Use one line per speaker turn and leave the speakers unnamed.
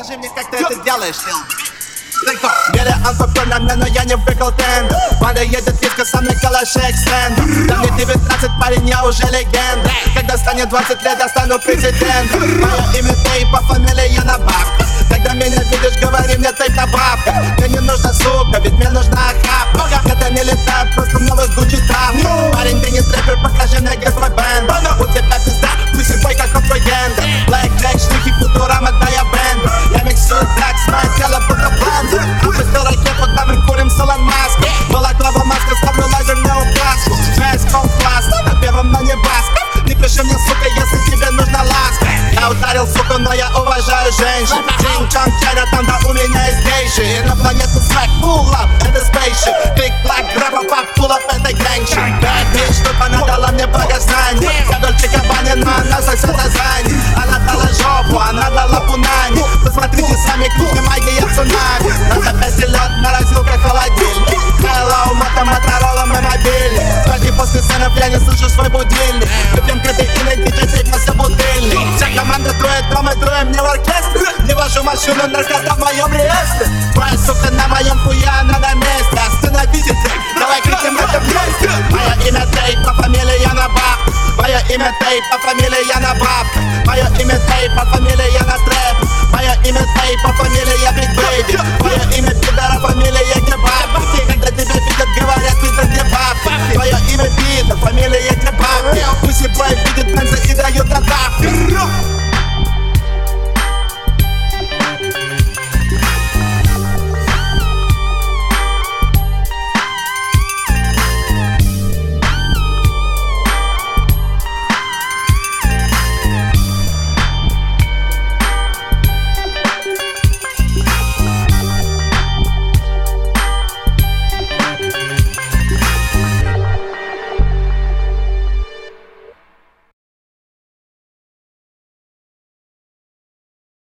Скажи мне, как ты это делаешь? Мере алкоголь на мне, но я не выкал тент. Панда едет виска, со мной калаш экстенд. Да мне 19, парень, я уже легенда. Когда станет 20 лет, я стану президентом. Мое имя Тейп, по фамилии я на бабках. Когда меня видишь, говори мне Тейп на бабках. Мне не нужна сука, ведь мне нужна охапка. Это не летает, просто новый Гуччи там. Парень, ты не стрэпер, покажи мне, где твой бэнд. У тебя пизда, пусть бой, как твой гендер. Black Jack, шлюхи, футурама, да я бэнд. Я миксую так, мое тело будто бланд. Пустил ракету, там мы курим Солон Маск. Балаклава маска, ставлю лазерную указку. Джейском класс, на первом на небаске. Не пиши мне, сука, если тебе нужна ласка. Я ударил, сука, но я уважаю женщин. Джин-чан, чайна, там, да у меня есть гейши. Инопланетный свек, pull up, это спейшип. Клик-клак, грабба-пап, pull up, это гэнши. Bad bitch, чтоб она дала мне богознание. Я Дольче Габбана, но она сосет азани. Она дала жопу, она дала пунани. Посмотрите сами, кухня, магия, цунами. Надо 5 лет, морозилка, холодильник. Hello, Моторола, мой мобильник. Кстати, после сценов я не слышу свой будильник. Выпьем кадеина, диджей, тейп на собутыльник. Вся команда троет, а мы троем не в оркестре. Не вожу машину, наркота в моем реестре. Твоя сука на моем хуя, она на месте. Остановите трек, давай крикнем это вместе. Мое имя Тейп, по фамилии я на баб. Мое имя Тейп, по фамилии я на баб. Мое имя Тейп, по фамилии я на